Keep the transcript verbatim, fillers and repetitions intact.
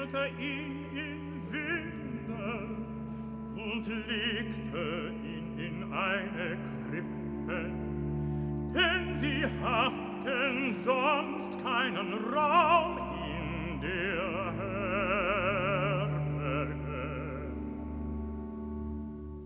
wickelte ihn in Winde und legte ihn in eine Krippe, denn sie hatten sonst keinen Raum